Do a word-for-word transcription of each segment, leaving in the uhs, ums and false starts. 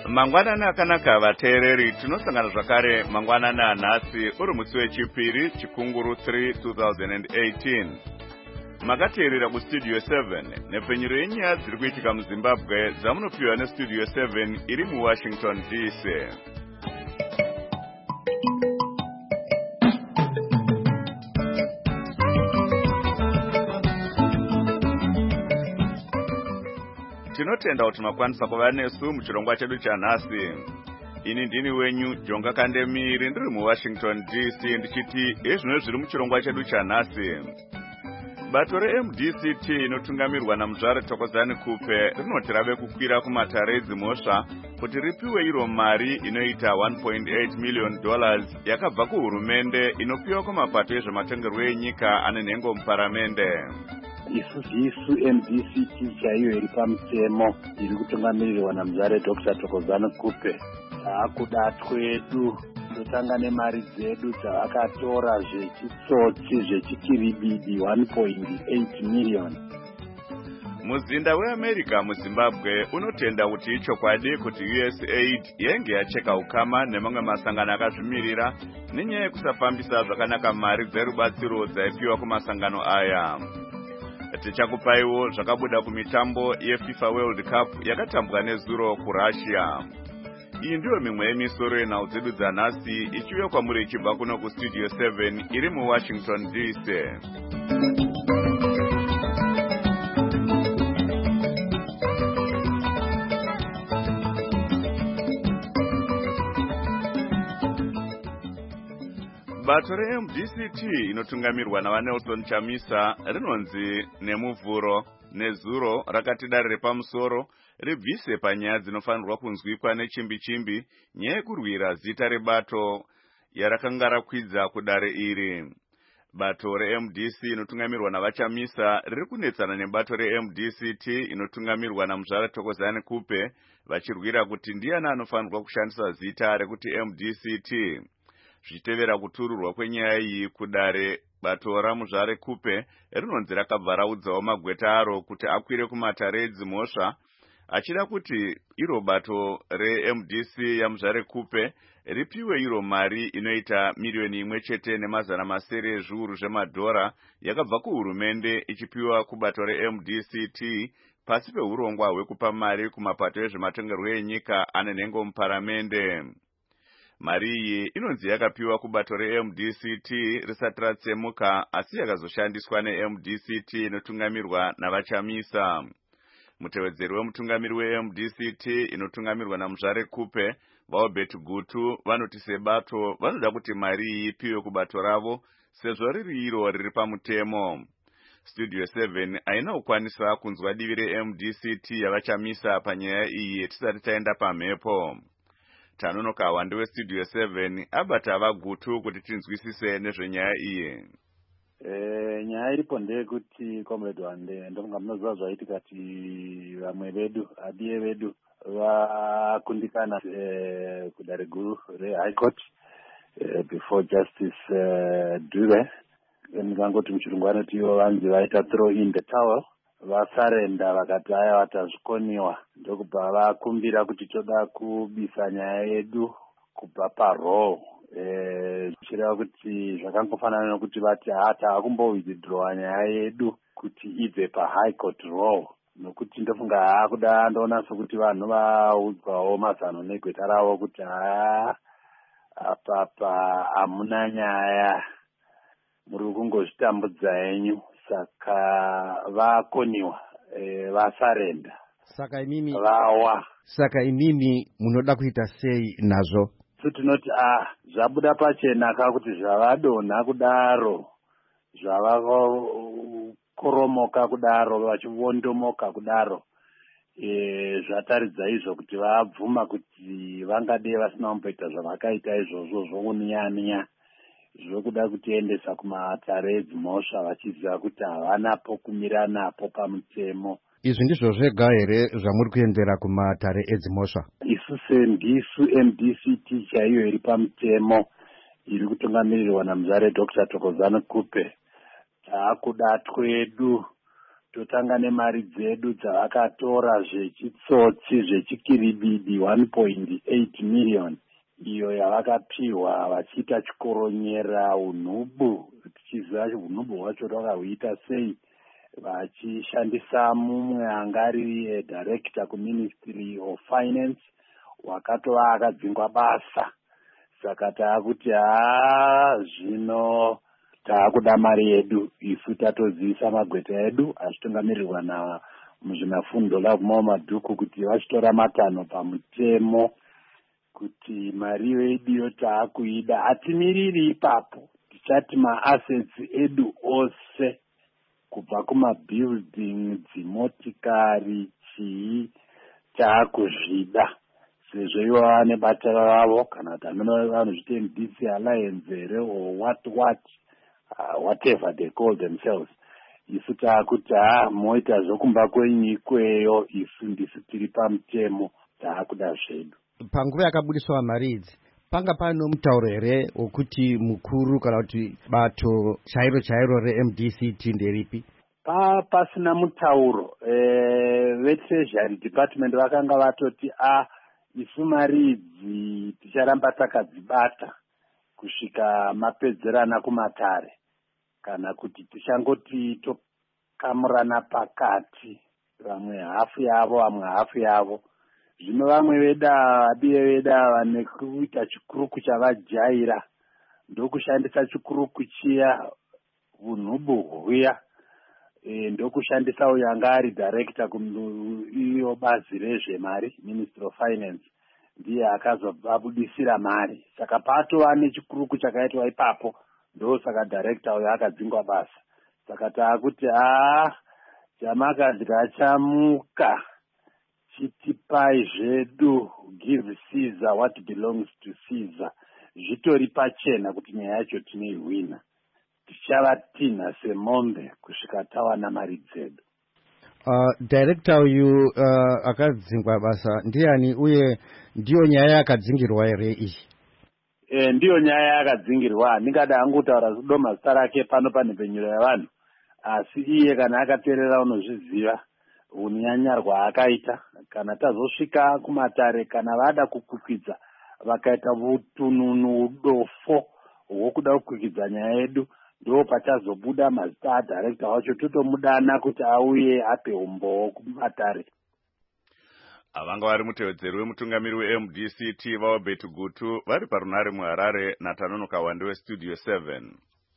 Mangwanani akanaka vateereri, tinosangana zvakare mangwanani anhasi uri musi wechipiri chikunguru three twenty eighteen. Makateerera kustudio seven nepfenyuro yenyaya dziri kuitika muZimbabwe dzamunopiwa nestudio seven iri muWashington D C. Tinotenda kuti makwanisa kuva nesu muchirongwa chedu chanhasi. Ini ndini wenyu Jonga Kandemiri ndiri muWashington D C ndichiti ezvino zviri muchirongwa chedu chanhasi. Bato re-M D C T inotungamirwa naMuzvare Thokozani Kupe rinoti rave kukwira kumatare edzimhosva kuti ripiwe iro mari inoita one point eight million dollars yakabva kuhurumende inopiwa kumapato ezvematongerwo enyika ane nhengo muparamende. Isusu isu M D C T chaiyo iri pamutemo iri kutungamirirwa naMuzvare Doctor Thokozani Kupe. Taakuda twedu totanga nemari dzedu dzavakatora zvechitsotsi zvechikiribidi one point eight million. Muzinda weAmerica muZimbabwe unotenda kuti ichokwadi kuti U S aid yenge yacheka ukama nemamwe masangano akazvimirira nenyaya yekusafambisa zvakanaka mari dzerubatsiro dzaipiwa kumasangano aya. Tichakupaiwo zvakabuda kumitambo yeFIFA World Cup yakatambwa nezuro kuRussia. Iyi ndiyo mimwe yemisoro yenhau dzedu dzanhasi ichiuya kwamuri ichibva kuno kustudio seven iri muWashington D C. Bato re-M D C T inotungamirwa navaNelson Chamisa rinonzi nemuvhuro nezuro rakati dare repamusoro ribvise panyaya dzinofanirwa kunzwikwa nechimbi-chimbi nyaya yekurwira zita rebato yarakanga rakwidza kudare iri. Bato re-M D C inotungamirwa navaChamisa riri kunetsana nebato re-M D C T inotungamirwa naMuzvare Thokozani Kupe vachirwira kuti ndiani anofanirwa kushandisa zita rekuti M D C T. Zvichitevera kutururwa kwenyaya iyi kudare, bato raMuzvare Kupe rinonzi rakabva raudzawo magweta aro kuti akwire kumatare edzimhosva achida kuti iro bato re-M D C yaMuzvare Kupe ripiwe iro mari inoita miliyoni imwe chete nemazana masere ezviuru zvemadhora yakabva kuhurumende ichipiwa kubato re-M D C T pasi peurongwa hwekupa mari kumapato ezvematongerwo enyika ane nhengo muparamende. Mari iyi inonzi yakapiwa kubato re-M D C T risati ratsemuka asi yakazoshandiswa ne-M D C T inotungamirwa navaChamisa. Mutevedzeri wemutungamiri we-M D C T inotungamirwa naMuzvare Kupe vaObert Gutu vanoti sebato vanoda kuti mari iyi ipiwe kubato ravo sezvo riri iro riri pamutemo. Studio seven haina kukwanisa kunzwa divi re-M D C T yavaChamisa panyaya iyi tisati taenda pamhepo. Tanonokawa ndiwe Studio seven abata vaGutu kuti tinzwisise nezvenyaya iyi. Eh, nyaya iripo ndeyekuti comrade Wande ndofunga munoziva zvaitika kuti vamwe vedu adiye vedu vakundikana eh, kudare guru reHigh Court eh, before Justice eh, Dube. Ndingangoti muchirungu vanoti ivo vanzi vaita throw in the towel. Vasarenda vakati aya vatazvikoniwa ndokubva vakumbira kuti toda kubisa nyaya yedu kubva paroo. Eh, chireva kuti zvakangofanana nokuti vati hata kumbowithdrawa nyaya yedu kuti ibve paHigh Court Row, nokuti ndofunga haakuda ndoona sokuti vanhu vaudzwawo mazano negweta ravo kuti haa apapa hamuna nyaya, muri kungozvitambudza henyu. Saka vakoniwa e, vasarenda. Saka imimi vawa. Saka imimi munoda kuita sei nazvo? So tinoti ah zvabuda pachena ka kuti zvavadonha kudaro zvavakoromoka kudaro vachivondomoka kudaro e, zvataridza izvo kuti vabvuma kuti vangade vasina kumboita zvavakaita izvozvo zvokuniya-niya zvokuda kutiendesa kumatare edzimhosva vachiziva kuti havana pokumira napo pamutemo. Izvi ndizvo zvega here zvamuri kuendera kumatare edzimhosva? Isusu ndisu M D C T chaiyo iri pamutemo iri kutungamirirwa naMuzvare Doctor Thokozani Kupe. Taakuda twedu totanga nemari dzedu dzavakatora zvechitsotsi zvechikiribidi one point eight million iyo yavakapiwa vachiita chikoronyera unhubu, tichiziva unhubu hwacho vakahuita sei, vachishandisa mumwe angari director kuministry of finance wakatova akadzingwa basa. Saka taakuti haa zvino taakuda mari yedu isu tatoziisa magweta edu achitungamirirwa na muzvinafundo lakumao madhuku kuti vachitora matanho pamutemo kuti mari yedu yotaakuida. Hatimiriri ipapo, tichati maassets edu ose kubva kumabuilding, dzimotikari, chii taakuzvida. Sezvo ivo vane batara ravo kana kuti vanozviti M D C Alliance here or what what uh, whatever they call themselves. Isu taakuti haa moita zvokumba kwenyu ikweyo, isu ndisu tiri pamutemo taakuda zvedu. Panguva yakabudiswa mari idzi panga pano mutauro here wokuti mukuru kana kuti bato chairo chairo re-M D C T nderipi? Pa pasina mutauro. Eh, ve-Treasury Department vakanga vatoti a isu mari idzi ticharamba takadzibata kusvika mapedzerana kumatare, kana kuti tichangoti tokamurana pakati, vamwe hafu yavo vamwe hafu yavo. Zvino vamwe veda abiye veda vane kuita chikuruku chavajaira ndokushandisa chikuruku chiya unhubu huya, e, ndokushandisa uyo anga ari director kuiyo bazi rezvemari, Ministry of Finance, ndiye akazobudisira mari. Saka patova nechikuruku chakaitwa ipapo, ndo saka director uyo akadzingwa basa. Saka taakuti haa chamakadya chamuka, chitipai zvedu, give Caesar what belongs to Caesar. Zvitori pachena kuti nyaya yacho tinoihwina. Tichavatinha semombe kusvika tawana mari dzedu. Uh, director uyu uh, akadzingwa basa ndiani uye ndiyo nyaya yakadzingirwa here iyi? E, ndiyo nyaya yakadzingirwa. Handingada hangu kutaura kudoma zita rake pano pane penyuro yavanhu, asi iye kana akateerera unozviziva unyanya rwaakaita. Kana tazosvika kumatare, kana vada kukwikidza vakaita utununu udofo hwokuda kukwikidza nyaya yedu, ndo pachazobuda mazita adirector wacho totomudana kuti auye ape umbowo kumatare. Avanga vari mutevedzeri wemutungamiri we-M D C T vaObert Gutu vari parunare muHarare naTanonoka Wande weStudio seven.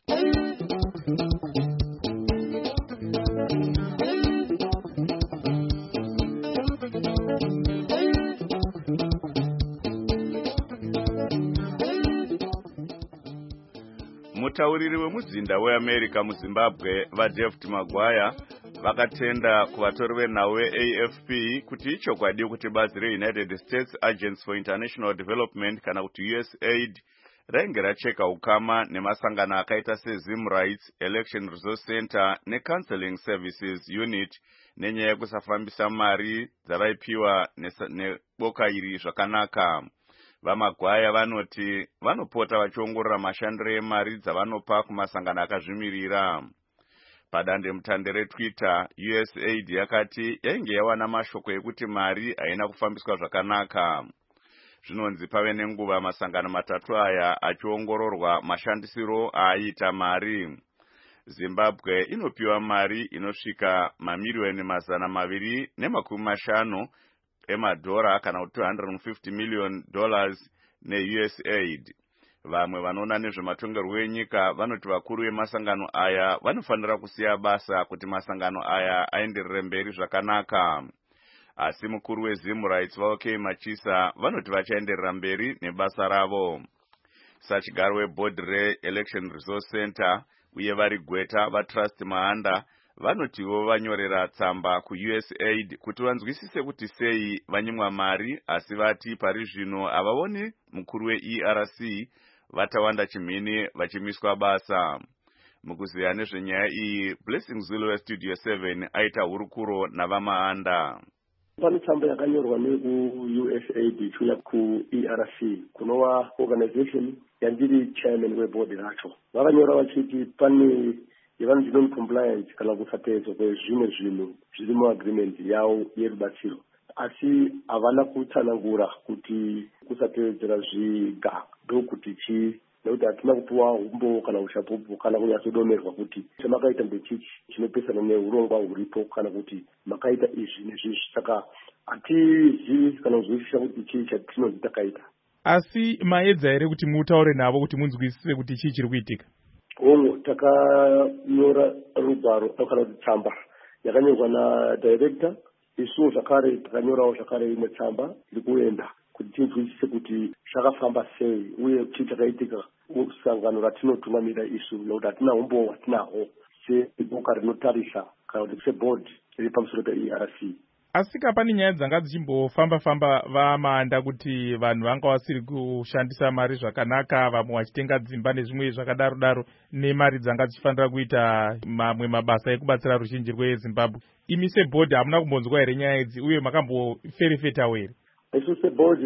Mutauriri wemuzinda weAmerica muZimbabwe vaDavid Maguire vakatenda kuvatori venhau ve-A F P kuti ichokwadi kuti bazi reUnited States Agency for International Development kana kuti U S A I D rainge racheka ukama nemasangano akaita seZim Rights, Election Resource Center neCounseling Services Unit nenyaya yekusafambisa mari dzavaipiwa neboka iri zvakanaka. VaMaguire vanoti vanopota vachiongorora mashandiro emari dzavanopa kumasangano akazvimirira. Padande mutande reTwitter, U S A I D yakati yainge yawana mashoko ekuti mari haina kufambiswa zvakanaka. Zvinonzi pave nenguva masangano matatu aya achiongororwa mashandisiro aiita mari. Zimbabwe inopiwa mari inosvika mamiliyoni mazana maviri nemakumi mashanu emadhora kana kuti two hundred fifty million dollars ne-U S A I D. Vamwe vanoona nezvematongerwo enyika vanoti vakuru vemasangano aya vanofanira kusiya basa kuti masangano aya aenderere mberi zvakanaka. Asi mukuru weZim Rights vaOK Machisa vanoti vachaenderera mberi nebasa ravo. Sachigaro weboard re-Election Resource Center uye vari gweta vaTrust Mahanda vanotiwo vanyorera tsamba ku-U S A I D kuti vanzwisise kuti sei vanyimwa mari, asi vati pari zvino havaoni mukuru we-E R C vatawanda chimhini vachimiswa basa. Mukuziya nezvenyaya iyi, Blessing Zulu weStudio seven aita hurukuro navaMahanda. Pane tsamba yakanyorwa neku-U S A I D ichiuya ku-E R C kunova organization yandiri chairman weboard racho. Vakanyora vachiti pane yevanhu non compliance kana kusatedzwa kwezvimwe zvinhu zviri muagreement yavo yerubatsiro, asi havana kutsanangura kuti kusatevedzera zviga ndokuti chii, nekuti hatina kupiwa umbo kana ushapopo kana kunyatsodomerwa kuti chamakaita ndechichi chinopesana neurongwa huripo kana kuti makaita izvi nezvizvi. Saka hatizivi kana kuzwisisa kuti chii chatinonzi takaita. Asi maedza here kuti mutaure navo kuti munzwisise kuti chii chiri kuitika? Hongo, takanyora rugwaro kana kuti tsamba yakanyorwa nadirector, isuwo zvakare takanyorawo zvakare imwe tsamba iri kuenda kuti tinzwisise kuti zvakafamba sei uye chii chakaitika musangano ratinotungamira isu, nekuti hatina umbowo hatinahwo seboka rinotarisa kana kuti sebhodhi riri pamusoro pe-E R C. Asi kapani nyaya dzanga dzichimbofamba-famba vamanda kuti vanhu vanga vasiri kushandisa mari zvakanaka, vamwe vachitenga dzimba nezvimwe zvakadaro-daro nemari dzanga dzichifanira kuita mamwe mabasa ekubatsira ruzhinji rweZimbabwe. Imi sebhodhi hamuna kumbonzwa here nyaya idzi uye makamboferefetawo here? Isu sebhodhi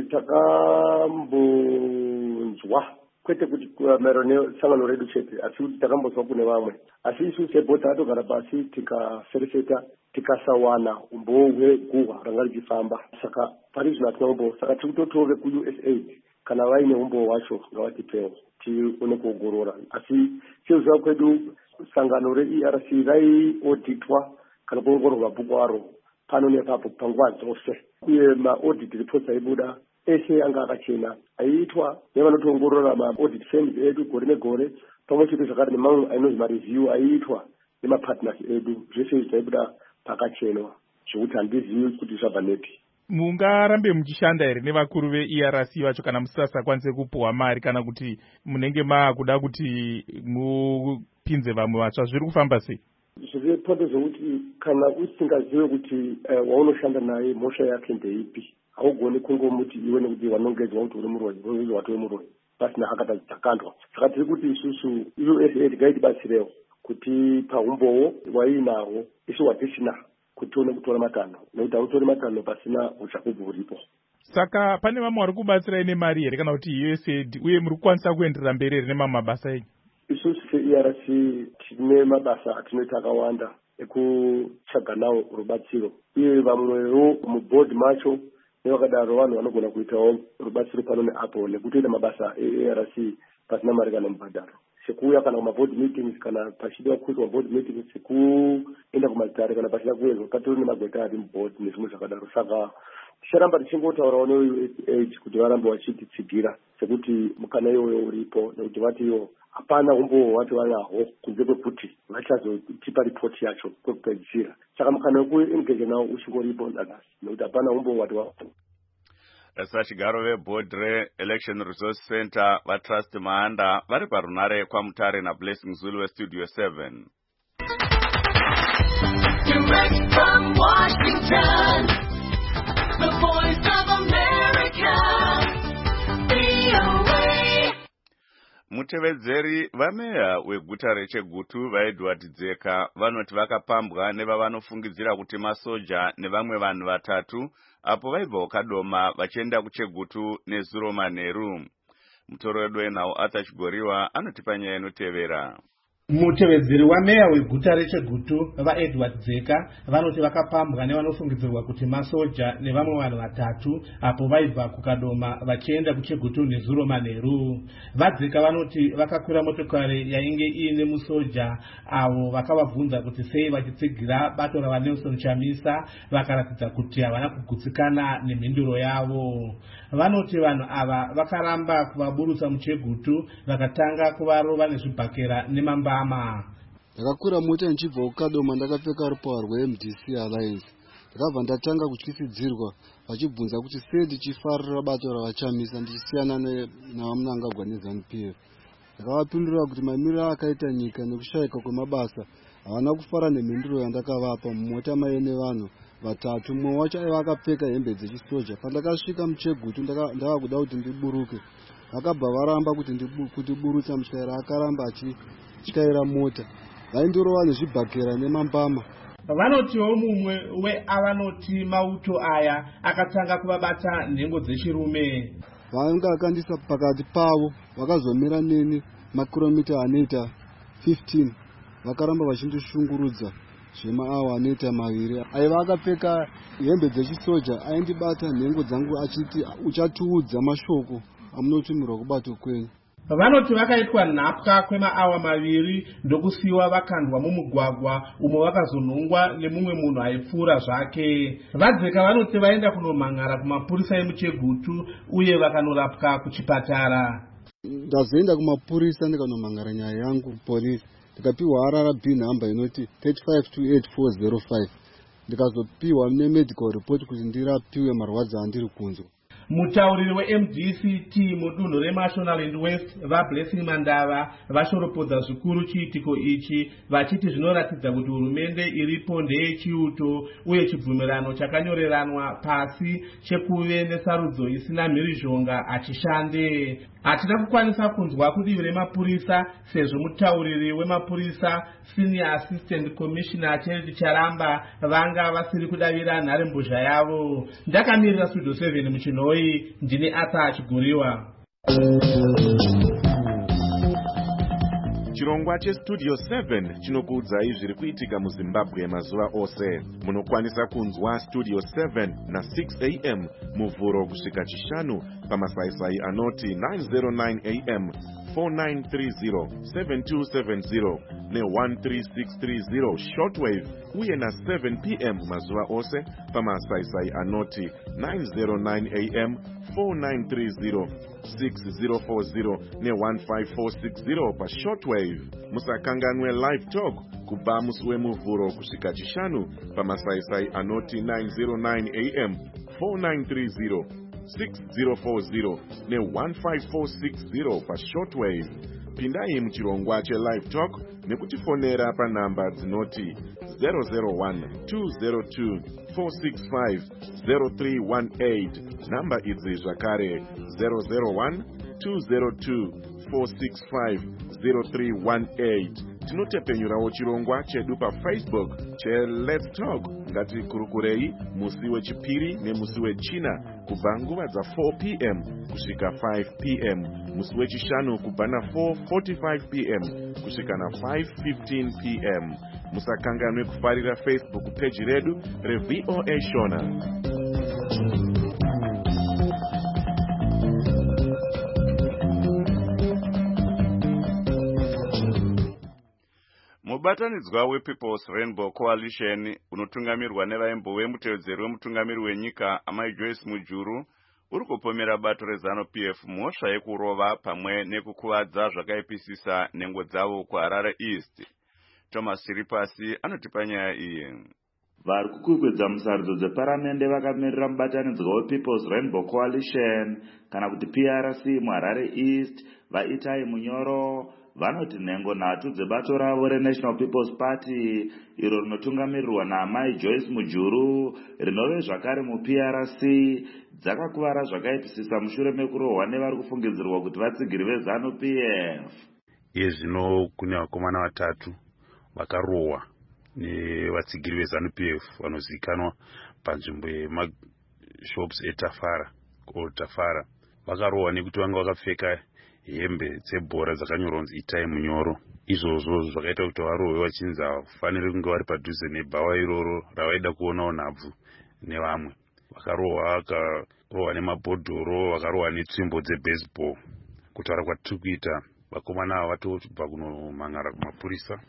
takambonzwa, kwete kuti maererano nesangano redu chete, asi kuti takambonzwa kune vamwe. Asi isu sebhodhi takatogara pasi tikaferefeta tikasawana umbowo hweguhwa ranga richifamba. Saka pari zvino hatina umbowo, saka tiri kutotove ku-U S A I D kana vaine umbowo wacho ngavatipewo tione kuongorora. Asi seuziva kwedu sangano re-E R C raiodhitwa kana kuongororwa bhuku aro pano nepapo panguva dzose, uye ma-audit reports aibuda ese anga akachena, aiitwa nevanotoongorora ma-audit firms edu gore negore, pamwe chete zvakare nemamwe ainonzi mareview aiitwa nemapartners edu, zvese izvi zvaibuda pakachenwa, zvokuti handizivi kuti zvabva nepi. Mungarambe muchishanda here nevakuru ve-E R C vacho kana musasakwanise kupuhwa mari, kana kuti munenge maakuda kuti mupinze vamwe vatsva, zviri kufamba sei? Zviri pote zvokuti kana usingazive kuti waunoshanda naye mhosva yake ndeipi, haugoni kungomuti iwe nekuti wanongedzwa kuti uri muroi, uri watove muroi pasina hakata dzakandwa. Saka tiri kuti isusu U S A I D ngaitibatsirewo kuti paumbowo wainahwo isu hatisina kuti tione kutora matanho, nekuti hautori matanho pasina uchapupu huripo. Saka pane vamwe vari kubatsirai nemari here kana kuti U S A I D, uye muri kukwanisa kuenderera mberi here nemamwe mabasa enyu? Isusu se-E R C tine mabasa atinoita akawanda ekutsvaga nawo rubatsiro, uye vamwewo mubhodhi macho nevakadaro vanhu vanogona kuitawo rubatsiro pano neapo nekutoita mabasa e-A R C pasina mari kana mubhadharo, sekuuya kana kumabhodhi meetings kana pachida kuitwa mabhodhi meetings, sekuenda kumatare kana pachida kuenzwa patori nemagweta ari mubhodhi nezvimwe zvakadaro. Saka ticharamba tichingotaurawo ne-U S A I D kuti varambe vachititsigira sekuti mukana iyoyo uripo, nekuti vati iwo hapana umbowo wati vanahwo kunze kwekuti vachazotipa ripoti yacho kwekupedzisira. Saka mukana wekuengage nawo uchingoripo ndadasi, nekuti hapana umbowo wati wa Sachigaro vebhodhi re-Election Resource Center vaTrust Mahanda vari parunare kwaMutare naBlessing Zulu weStudio seven. Direct from Washington, the voice of America, V O A. Mutevedzeri vameya weguta reChegutu vaEdward Dzeka vanoti vakapambwa nevavanofungidzira kuti masoja nevamwe vanhu vatatu apo vaibva ukadoma vachienda kuChegutu nezuro manheru. Mutoro wedu wenhau Arthur Chigoriwa anotipa nyaya inotevera. Mutevedzeri wameya weguta reChegutu vaEdward Dzeka vanoti vakapambwa nevanofungidzirwa kuti masoja nevamwe vanhu vatatu apo vaibva kukadoma vachienda kuChegutu nezuro manheru. VaDzeka vanoti vakakwira motokari yainge iine musoja avo vakavabvunza kuti sei vachitsigira bato ravaNelson Chamisa vakaratidza kuti havana kugutsikana nemhinduro yavo. Vanoti vanhu ava vakaramba kuvaburutsa muChegutu vakatanga kuvarova nezvibhakera nemamba. Ndakakwira mota ndichibva kukadoma ndakapfeka rupahwa rwe-M D C Alliance. Ndakabva ndatanga kutyisidzirwa vachibvunza kuti sei ndichifarira bato ravachamisa ndichisiyana navamunangagwa neZANU P F. Ndakavapindura kuti mamiriro akaita nyika nekushayika kwemabasa havana kufara nemhinduro yandakavapa. Mumota maine vanhu vatatu, mumwe wacho aiva akapfeka hembe dzechisoja. Pandakasvika muChegutu ndava kuda kuti ndiburuke, vakabva varamba kuti burutsa. Mutyairi akaramba achityaira mota, vaindorova nezvibhakera nemambama. Vanotiwo mumwe weavanoti mauto aya akatanga kuvabata nhengo dzechirume. Vanga akandisa pakati pavo, vakazomira neni makilomita anoita fifteen. vakaramba vachindoshungurudza zvemaawa anoita maviri. Aiva akapfeka hembe dzechisoja, aindibata nhengo dzangu achiti uchatiudza mashoko amunotumirwa kubato kwenyu. Vanoti vakaitwa nhapwa kwemaawa maviri ndokusiyiwa vakandwa mumugwagwa umo vakazonhongwa nemumwe munhu aipfuura zvake. Vadzeka vanoti vaenda kunomhan'ara kumapurisa emuChegutu uye vakanorapwa kuchipatara. Ndazoenda kumapurisa ndikanomhan'ara nyaya yangu polisi, ndikapiwa R R B nhamba inoti three five two eight four zero five, ndikazopiwa nemedical report kuti ndirapiwe marwadzo andiri kunzwa. Mutauriri we-M D C T mudunhu reMashonaland West vaBlessing Mandava vashoropodza zvikuru chiitiko ichi vachiti zvinoratidza kuti hurumende iripo ndeyechiuto uye chibvumirano chakanyoreranwa pasi chekuve nesarudzo isina mhirizhonga achishande. Hatina kukwanisa kunzwa kudivi remapurisa sezvo mutauriri wemapurisa Senior Assistant Commissioner Charity Charamba vanga vasiri kudavira nharembozha yavo. Ndakamirira Studio seven muchinhoi, ndini Ata Chiguriwa. Chirongwa cheStudio seven chinokuudzai zviri kuitika muZimbabwe mazuva ose. Munokwanisa kunzwa Studio seven na six a m muvhuro kusvika chishanu pamasaisai anoti nine oh nine a m, four nine three zero, seven two seven zero ne one three six three zero shortwave uye na seven p m mazuva ose pamasaisai anoti nine oh nine a m, four nine three zero, six zero four zero ne one five four six zero pa shortwave. Musakanganwe live talk kubva musi wemuvhuro kusvika chishanu pamasaisai anoti nine oh nine a m, four nine three zero, six zero four zero ne one five four six zero pa shortwave. Pindai muchirongwa chelive talk nekutifonera panhamba dzinoti zero zero one two zero two four six five zero three one eight. Namba idzi zvakare zero zero one two zero two four six five zero three one eight. Tinotepenyurawo chirongwa chedu paFacebook cheLet's Talk. Ngatikurukurei musi wechipiri nemusi wechina kubva nguva dza four p m kusvika five p m, musi wechishanu kubva na four forty-five p m kusvika na five fifteen p m. Musakanganwe kufarira Facebook page redu reV O A Shona. Mubatanidzwa wePeople's Rainbow Coalition unotungamirwa nevaimbo vemutevedzeri wemutungamiri wenyika Amai Joyce Mujuru uri kupomera bato reZanu P F mhosva yekurova pamwe nekukuvadza zvakaipisisa nhengo dzavo kuHarare East. Thomas Chiripasi anotipa nyaya iyi. Vari kukwikwidzwa musarudzo dzeparamende vakamirira mubatanidzwa wePeople's Rainbow Coalition kana kuti P R C muHarare East vaItai Munyoro vanoti nhengo nhatu dzebato ravo reNational People's Party iro rinotungamirirwa naAmai Joyce Mujuru rinove zvakare muP R C dzakakuvara zvakaipisisa mushure mekurohwa nevari kufungidzirwa kuti vatsigiri veZanu P F. Iye zvino kune vakomana vatatu vakarohwa nevatsigiri veZanu P F vanozivikanwa panzvimbo yemashops eTafara o Tafara. Vakarohwa nekuti vanga vakapfeka hembe dzebhora dzakanyorwa kunzi Itai Munyoro. Izvozvo zvakaita kuti varohwe vachinzi havafaniri kunge vari padhuze nebhawa iroro ravaida kuonawo nhabvu nevamwe. Vakarohwa vakarohwa nemabhodhoro, vakarohwa netsvimbo dzebaseball. Kutaura kwatiri kuita vakomana ava vatobva kunomhan'ara kumapurisa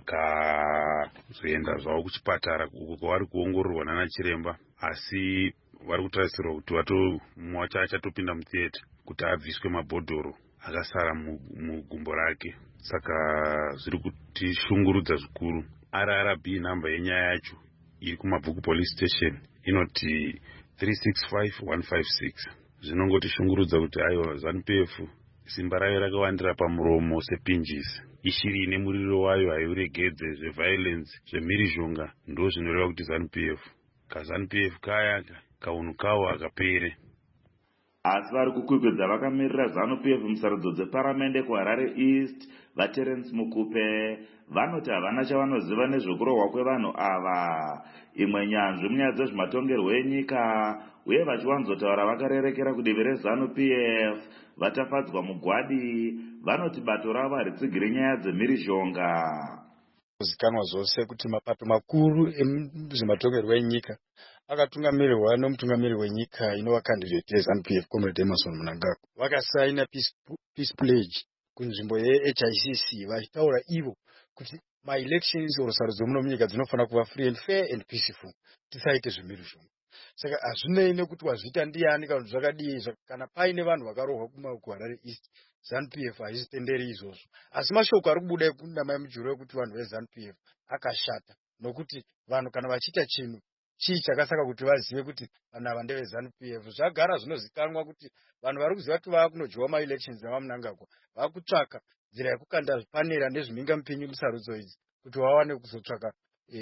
vakazoenda zvavo kuchipatara uko kwavari kuongororwa nana chiremba, asi vari kutarisirwa kuti vato mumwe wacho achatopinda mutheatre kuti abviswe mabhodhoro akasara mugumbo rake. Saka zviri kutishungurudza zvikuru. R R B nhamba yenyaya yacho iri kumabvuku police station inoti three six five one five six. Zvinongotishungurudza kuti aiwa ZANU P F simba rayo rakawandira pamuromo sepinjisi. Ishiri ine muriro wayo haiuregedze zveviolence zvemhirizhonga ndo zvinoreva kuti ZANU P F. KaZANU P F kaya kaunhu kawo akapere. Asi vari kukwikwidzwa vakamirira ZANU P F musarudzo dzeparamende kuHarare East vaTerence Mukupe vanoti havana chavanoziva nezvekurohwa kwevanhu ava. Imwe nyanzvi munyaya dzezvematongerwo enyika uye vachiwanzotaura vakarerekera kudivi reZANU P F vatafadzwa mugwadi vanoti bato ravo haritsigiri nyaya dzemhirizhonga. kuzikanwa zvose kuti mapato makuru ezvematongerwo enyika akatungamirirwa nomutungamiriri wenyika inova candidate yeZANU P F Comrade Emerson Mnangagwa vakasaina peace, peace pledge kunzvimbo ye-H I C C vachitaura ivo kuti ma-elections or sarudzo muno munyika dzinofanira kuva free and fair and peaceful, tisaite zvimiri zvomwe. Saka hazvinei nekuti wazviita ndiani kana zvakadii, kana paine vanhu vakarohwa kuHarare East, ZANU P F haizvitenderi izvozvo. Asi mashoko ari kubuda kunamai mujuru ekuti vanhu veZANU P F akashata, nokuti vanhu kana vachiita chinhu chii chakasaka kuti vazive kuti vanhu ava ndeveZANU P F. Zvagara zvinozikanwa kuti vanhu vari kuziva kuti vava kunodyiwa ma-elections navaMnangagwa vava kutsvaka nzira yekukanda zvipanera nezvimhinga mupinyi musarudzo idzi kuti vawane kuzotsvaka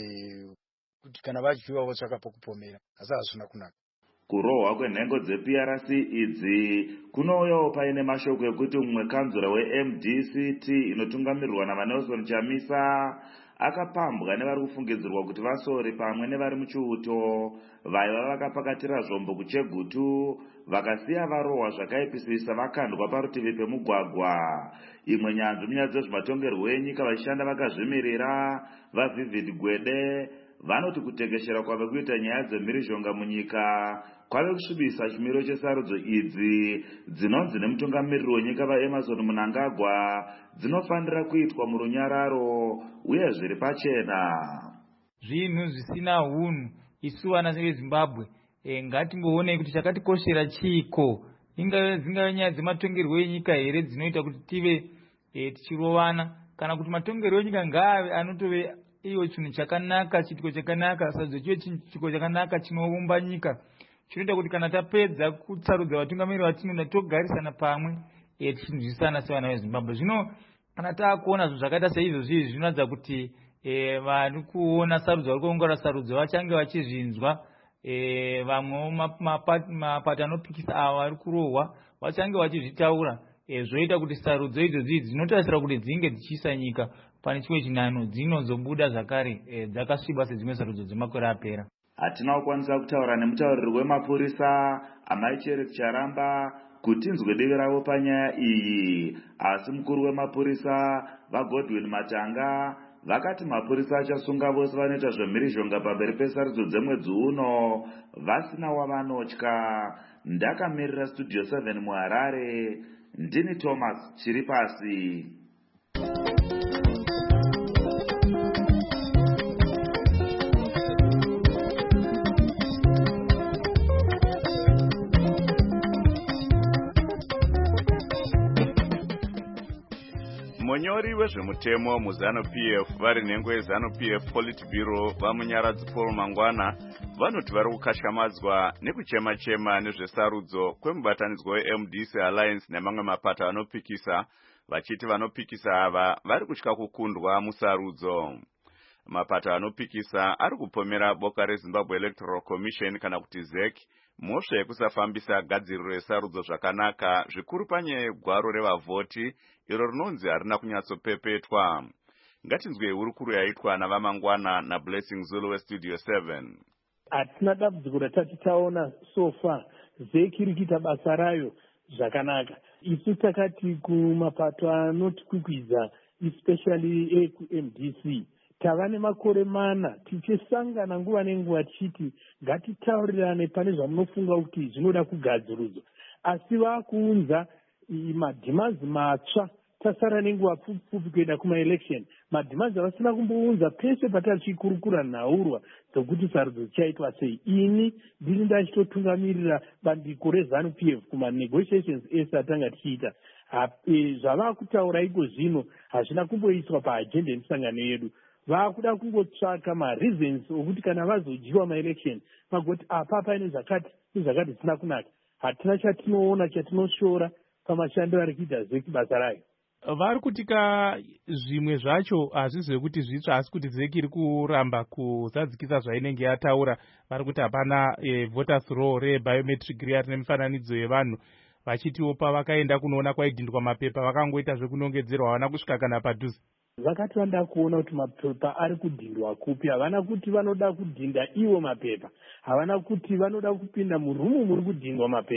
kuti kana vadyiwa votsvaka pokupomera, asi hazvina kunaka. Kurohwa kwenhengo dze-P R C idzi kunouyawo paine mashoko ekuti mumwe kanzura we-M D C T inotungamirirwa naVanelson Chamisa akapambwa nevari kufungidzirwa kuti vasori pamwe nevari muchiuto vaiva vakapakatira zvombo kuChegutu vakasiya varohwa zvakaipisisa vakandwa parutivi pemugwagwa. Imwe nyanzvi munyaya dzezvematongerwo enyika vachishanda vakazvimirira vaVivid Gwede vanoti kutekeshera kwave kuita nyaya dzemhirizhonga munyika kwave kusvibisa chimiro chesarudzo idzi dzinonzi nemutungamiriri wenyika vaEmerson Mnangagwa dzinofanira kuitwa murunyararo uye zviri pachena. Zvinhu zvisina unhu isu vana veZimbabwe e, ngatimboonei kuti chakatikoshera chiko, ingave dzingave nyaya dzematongerwo enyika here dzinoita kuti tive e, tichirovana, kana kuti matongerwo enyika ngaave anotove iyo chinhu chakanaka, chitiko chakanaka, sarudzo chive chitiko chakanaka chinoumba nyika, chinoita kuti kana tapedza kutsarudza vatungamiriri vatinoda togarisana pamwe e, tichinzwisana sevana veZimbabwe. Zvino kana taakuona zvinhu zvakaita seizvozvi zvinoratidza kuti e, vari kuona sarudzo, vari kuongorora sarudzo vachange vachizvinzwa. E, vamwewo mapato anopikisa ava vari kurohwa vachange vachizvitaura. E, zvoita kuti sarudzo idzodzi dzinotarisira kuti dzinge dzichiisa nyika pane chimwe chinano dzinozobuda zvakare e, dzakasviba sedzimwe sarudzo dzemakore apera. Hatina kukwanisa kutaura nemutauriri wemapurisa Amai Cherith Charamba kuti inzwe divi ravo panyaya iyi, asi mukuru wemapurisa vaGodwin Matanga vakati mapurisa achasunga vose vanoita zvemhirizhonga pamberi pesarudzo dzemwedzi uno vasina wavanotya. Ndakamirira Studio seven muHarare, ndini Thomas Chiripasi. Munyori wezvemutemo muZANU P F vari nhengo yeZANU P F Politburo vamunyaradzi Paul Mangwana vanoti vari kukashamadzwa nekuchema-chema nezvesarudzo kwemubatanidzwa we-M D C Alliance nemamwe mapato anopikisa, vachiti vanopikisa ava vari kutya kukundwa musarudzo. Mapato anopikisa ari kupomera boka reZimbabwe Electoral Commission kana kuti Z E C mhosva yekusafambisa gadziriro yesarudzo zvakanaka, zvikuru panyaya yegwaro revavhoti iro rinonzi harina kunyatsopepetwa. Ngatinzwe hurukuru yaitwa navaMangwana naBlessing Zulu weStudio seven. Hatina dambudziko ratati taona so far, Z E C iri kuita basa rayo zvakanaka. Isu takati kumapato anotikwikwidza especially ekuM D C tava nemakore mana tichisangana nguva nenguva tichiti ngatitaurirane pane zvamunofunga kuti zvinoda kugadzirudzwa, asi vakuunza madhimanzi matsva tasara nenguva pfupi kuenda kumaelection. Madhimanzi avasina kumbounza pese patatichikurukura nhaurwa dzokuti sarudzo dzichaitwa sei. Ini ndiri ndachitotungamirira bandiko reZANU P F kumanegotiations ese atanga tichiita. Zvava kutaura iko zvino hazvina kumboiswa paagenda yemisangano yedu. Vakuda kungotsvaka mareasons okuti kana vazodyiwa maelection vagoti apa paine zvakati nezvakati zvisina kunaka. Hatina chatinoona chatinoshora pamashandiro ari kuita Z E C basa rayo. Vari kutika zvimwe zvacho hazvisi zvekuti zvitsva, asi kuti Z E C iri kuramba kuzadzikisa zvainenge yataura. Vari kuti hapana e, voters roll rebiometric riya rine mifananidzo yevanhu, vachitiwo pavakaenda kunoona kwaidhindwa mapepa vakangoita zvekunongedzerwa, havana kusvika kana padhuze. Vakati vanda kuona kuti mapepa ari kudhindwa kupi, havana kuti vanoda kudhinda iwo mapepa, havana kuti vanoda kupinda murumu muri kudhindwa mapepa.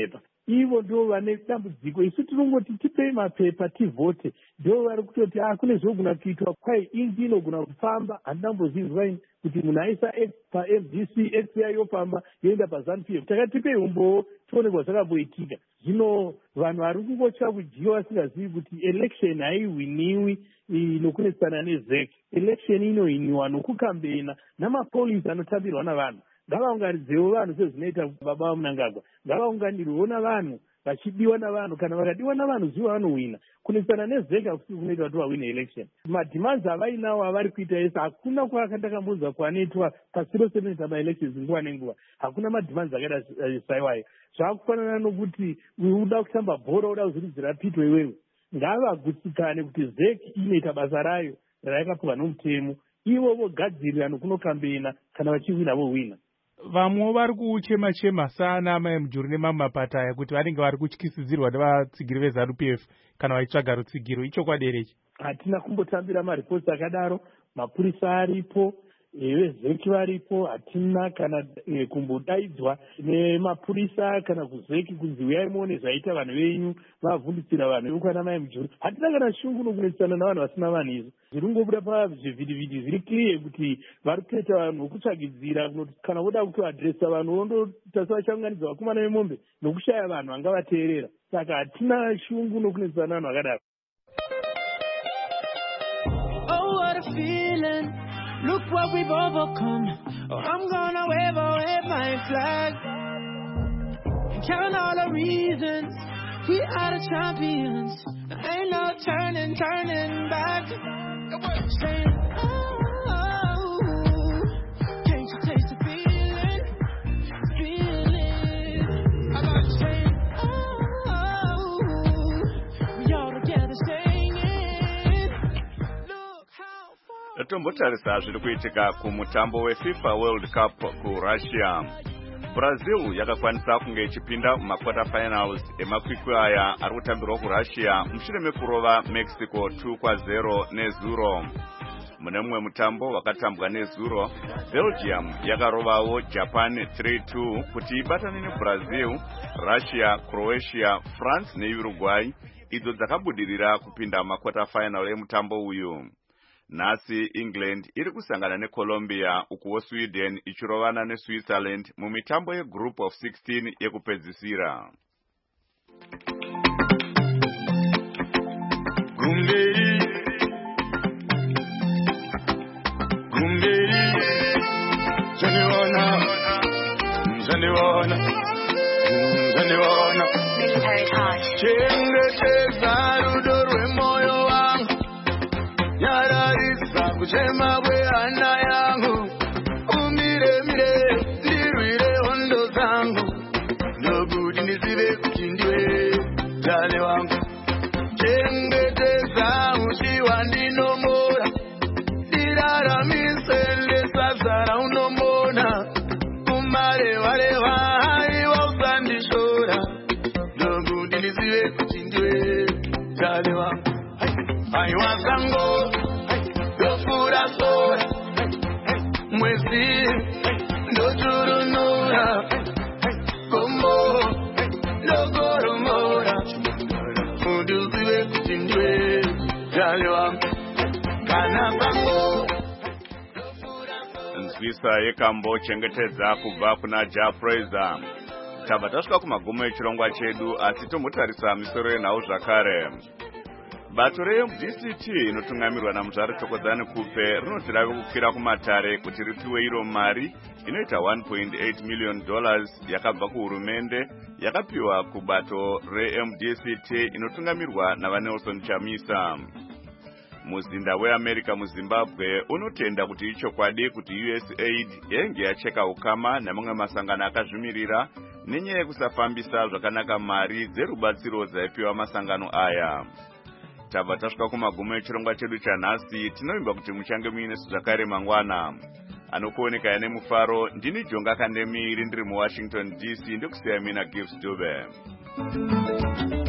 ivo ndo vane dambudziko. Isu tinongoti tipei mapepa tivhote, ndo vari kutoti ah kune zvogona kuitwa kwai ingi inogona kufamba. Handinambozvizwa ini kuti munhu aisa X paM D C, X yayofamba yoenda paZANU P F. Takati tipei umbowo tione kwazakamboitika. Zvino vanhu vari kungotya kudyiwa vasingazivi kuti election haihwiniwi nokunetsana nezek. Election inohwiniwa nokukambena namapolisi anotambirwa navanhu. Ngavaunganidzewo vanhu sezvinoita baba vaMunangagwa. Ngavaunganirwewo navanhu vachidiwa navanhu. Kana vakadiwa navanhu zivo vanohwina. Kunetsana nezek hakusi kunoita kuti vahwine election. Madhimanzi avainawo avari kuita ese hakuna kwakandakambonzwa kwanoitwa pasiro seminita maelections nguva nenguva. Hakuna madhimanzi akaita saiwayo. Zvakufanana nokuti uda kutamba bhora uda kuzvirudzira pito iwewe. Ngavagutsikane kuti zek inoita basa rayo rayakapiwa nomutemo. Ivo vogadzirira nokunokambena kana vachihwina vohwina. Vamwe vari kuchema-chema sana mai mujuru nemamwe mapata aya kuti vanenge vari kutyisidzirwa nevatsigiri veZANU P F kana vachitsvaga rutsigiro. Ichokwadi here ichi? Hatina kumbotambira maripoti akadaro. Mapurisa aripo, vezeki varipo. Hatina kana e, kumbodaidzwa nemapurisa kana kuzeki kunzi uyai muone zvaita vanhu venyu vavhunditsira vanhu vekwana mai mujuru. Hatina kana shungu nokunetsana navanhu vasina vanhu izvo. Zviri kungobuda pazvivhidhivhidhi zviri clear kuti vari kutoita vanhu vokutsvagidzira kana voda kutoadhiresa vanhu vondoita sevachanganidza vakomana vemombe nokushaya vanhu vangavateerera. Saka hatina shungu nokunetsana navanhu vakadaro. Oh, what a feeling. Look what we've overcome. Oh, I'm gonna wave away my flag and count all the reasons we are the champions. There ain't no turning, turning back. Saying, oh, can't you taste the feeling? Feeling. I'm not saying, oh, we all together singing. Look how far. Tombotarisa zviri kuitika kumutambo weFIFA World Cup kuRussia. Brazil yakakwanisa kunge ichipinda mumakwata finals emakwikwi aya ari kutambirwa kuRussia mushure mekurova Mexico two kwa zero nezuro. Mune mumwe mutambo wakatambwa nezuro, Belgium yakarovawo Japan three two kuti ibatane neBrazil, Russia, Croatia, France neUruguay idzo dzakabudirira kupinda mumakwata final emutambo uyu. Nhasi England iri kusangana neColombia ukuwo Sweden ichirovana neSwitzerland mumitambo yegroup of sixteen yekupedzisira. Gumberi Gumberi Zaniwana Zaniwana Zaniwana Military touch. Chengetedza rudo rwemoyo wangu Yararisa kuchema kweana yangu Umire mire ndirwire hondo zangu Ndokuti ndizive kuti ndiwe Jale wangu Chengetedza uchiwa ndinomora Diraramise lesazara unomona Umareva-reva haiwa usandishora Ndokuti ndizive kuti ndiwe Jale wangu Haiwa zango Dofura sora Mwezi Ndochurunura Kombo Ndogoromora Uduziwe kuti ndiwe Jale wangu Kana zango Nzwisa yekambo chengetedza kubva kuna Ja Fraser. Tabva tasvika kumagumo echirongwa chedu asi tomutarisa misoro yenhau zvakare. Bato reM D C T inotungamirwa naMuzvare Thokozani Kupe rinoti rave kukwira kumatare kuti ripiwe iro mari inoita one point eight million dollars yakabva kuhurumende yakapiwa kubato reM D C T inotungamirwa navaNelson Chamisa. Muzinda weAmerica muZimbabwe unotenda kuti ichokwadi kuti U S aid yenge yacheka ukama namamwe masangano akazvimirira nenyaya yekusafambisa zvakanaka mari dzerubatsiro dzaipiwa masangano aya. Tabva tasvika kumagumo echirongwa chedu chanhasi, tinovimba kuti muchange muinesu zvakare mangwana. Anokuoneka ane mufaro, ndini Jonga Kandemi ndiri muWashington D C, ndikusiya mina Gibbs Dube.